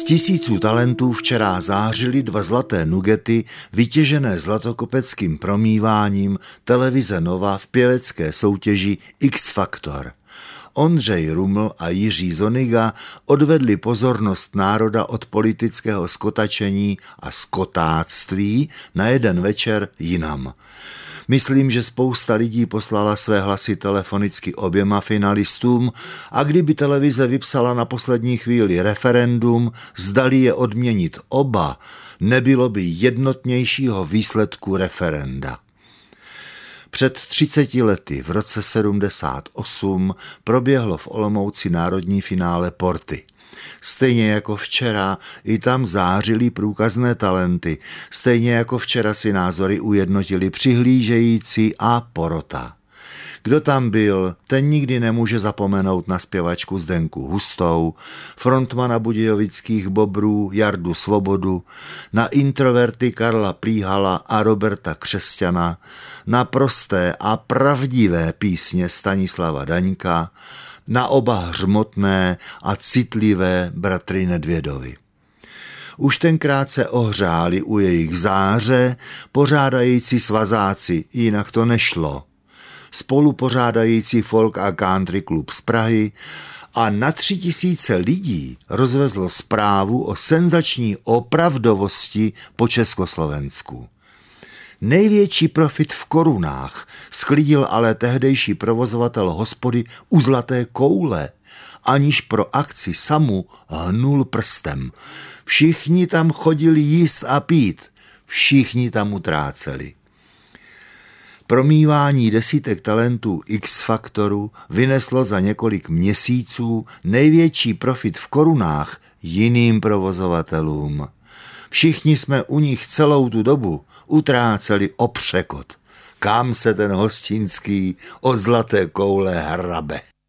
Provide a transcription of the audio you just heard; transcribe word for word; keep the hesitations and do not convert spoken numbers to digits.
Z tisíců talentů včera zářily dva zlaté nugety vytěžené zlatokopeckým promíváním televize Nova v pěvecké soutěži X Factor. Ondřej Ruml a Jiří Zoniga odvedli pozornost národa od politického skotačení a skotáctví na jeden večer jinam. Myslím, že spousta lidí poslala své hlasy telefonicky oběma finalistům a kdyby televize vypsala na poslední chvíli referendum, zdali je odměnit oba, nebylo by jednotnějšího výsledku referenda. Před třiceti lety v roce sedmdesát osm proběhlo v Olomouci národní finále Porty. Stejně jako včera, i tam zářily průkazné talenty, stejně jako včera si názory ujednotili přihlížející a porota. Kdo tam byl, ten nikdy nemůže zapomenout na zpěvačku Zdenku Hustou, frontmana budějovických Bobrů Jardu Svobodu, na introverty Karla Plíhala a Roberta Křesťana, na prosté a pravdivé písně Stanislava Daňka, na oba hřmotné a citlivé bratry Nedvědovi. Už tenkrát se ohřáli u jejich záře pořádající svazáci, jinak to nešlo. Spolupořádající folk a country klub z Prahy a na tři tisíce lidí rozvezlo zprávu o senzační opravdovosti po Československu. Největší profit v korunách sklidil ale tehdejší provozovatel hospody u Zlaté koule, aniž pro akci samu hnul prstem. Všichni tam chodili jíst a pít, všichni tam utráceli. Promívání desítek talentů X Factoru vyneslo za několik měsíců největší profit v korunách jiným provozovatelům. Všichni jsme u nich celou tu dobu utráceli o překot. Kam se ten hostinský od Zlaté koule hrabe?